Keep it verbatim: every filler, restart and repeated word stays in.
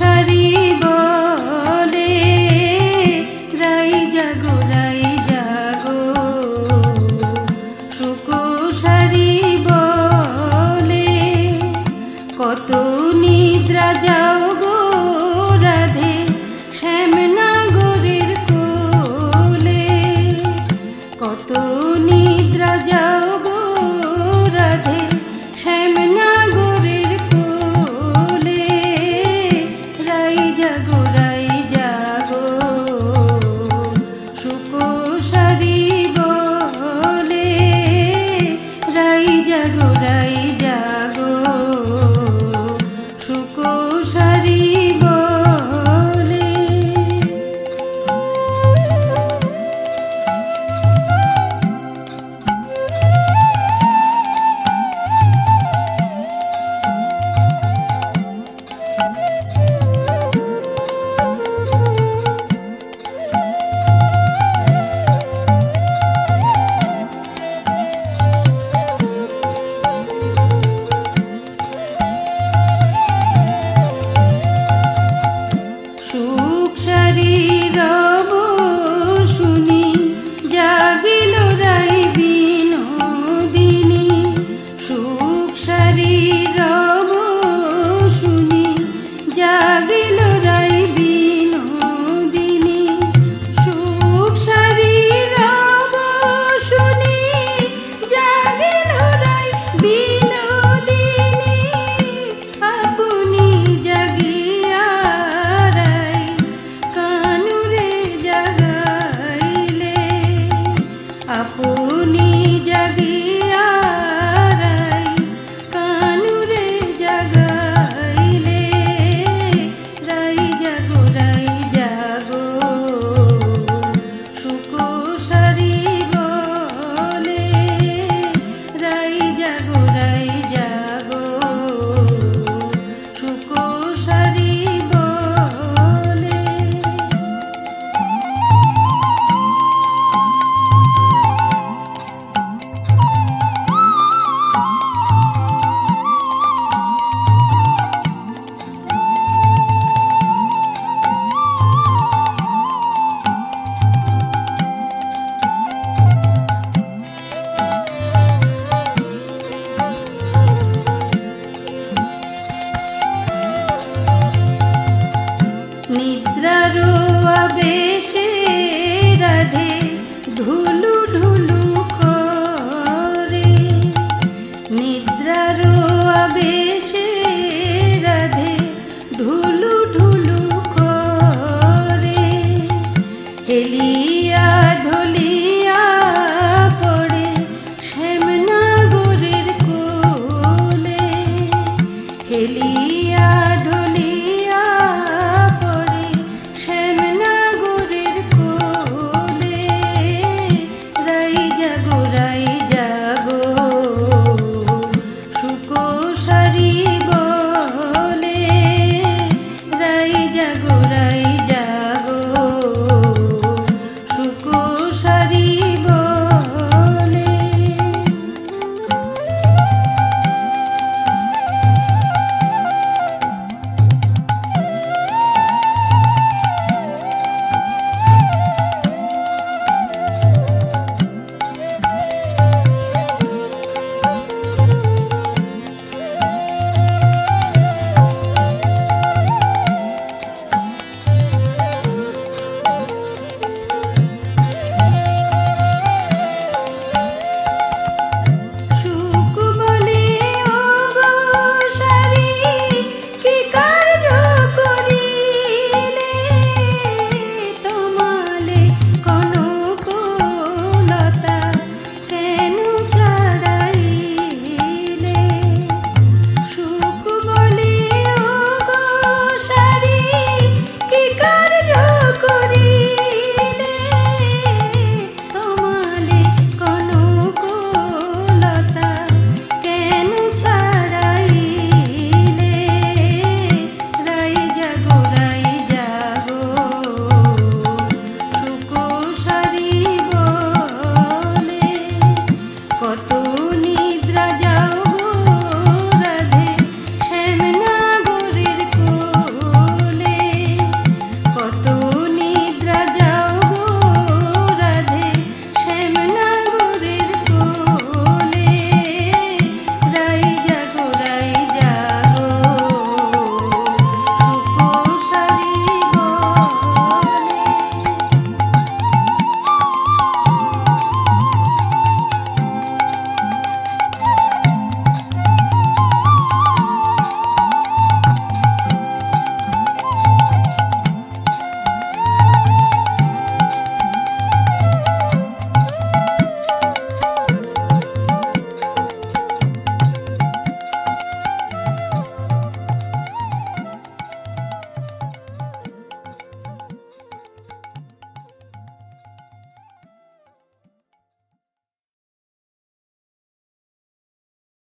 সারি বলে রাই জাগো রাই জাগো, শুকো সারি বলে কত নিদ্রা যাও গো রাধে শ্যামনগরের কোলে, কত নিদ্রা যাও গো রাধে শ্যামনগরের কোলে, রাই জাগো রাই জাগো, শুকো সারি বলে রাই জাগো রাই জাগো, শুকো সারি বলে। সুখ সারি রব শুনি জাগিল রাই বিনোদিনী, সুখ সারি রব শুনি জাগিল রাই বিনোদিনী, সুখ সারি রব শুনি জাগিল রাই বিনোদিনী, আপনি জাগিয়া রাই কানুরে জাগাইলে, আপনি জাগিয়া রাই কানুরে জাগাইলে, রাই জাগো রাই জাগো, শুকো সারি বলে রাই জাগো রাই জাগো, শুকো সারি বলে। নিদ্রারো আবেশে রাধে ঢুলু ঢুলু করে, নিদ্রারো আবেশে রাধে ঢুলু ঢুলু করে, হেলি